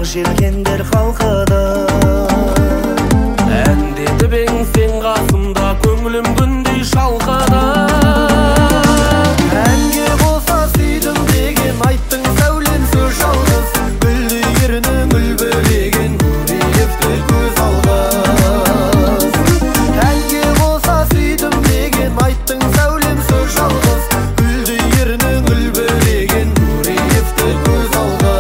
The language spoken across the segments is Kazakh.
ақ желкендер қалқыды. Әндетіп ең сен қасымда, көңілім күндей шалқыды. Әнге болса сүйдім деген айттың сәулем сөз жалғыз, гүлді ерінің үлбіреген Гуриевті көз алғыз. Әнге болса сүйдім деген айттың сәулем сөз жалғыз, гүлді ерінің үлбіреген Гуриевті көз алғыз.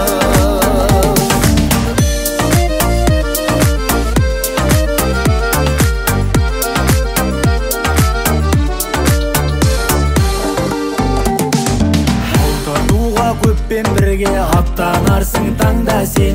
Көппен бірге аттанарсың таңда сен.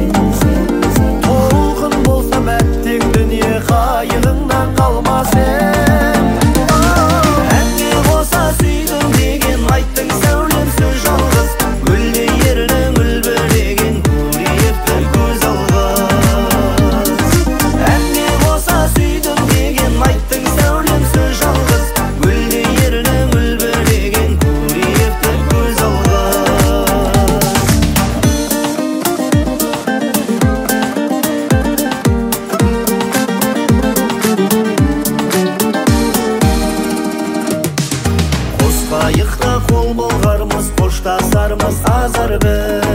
Толқын болса мәттең дүние, қайығыңнан қалмас ем. Әнге болса сүйдім деген айттың сәулем сөз жалғыз, гүлде ерінің үлбіреген Гуриевті көз алғыз. Әнге болса сүйдім деген айттың сәулем сөз жалғыз, гүлде ерінің үлбіреген Гуриевті көз алғыз. Қайықта қол болғармыз, қоштасармыз азар біз.